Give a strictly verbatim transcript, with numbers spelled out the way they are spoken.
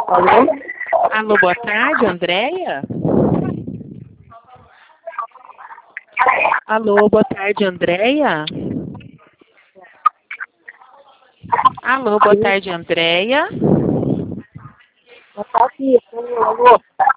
Alô? Alô, boa tarde, Andréia? Alô, boa tarde, Andréia? Alô, boa tarde, Andréia? Não tá aqui, alô?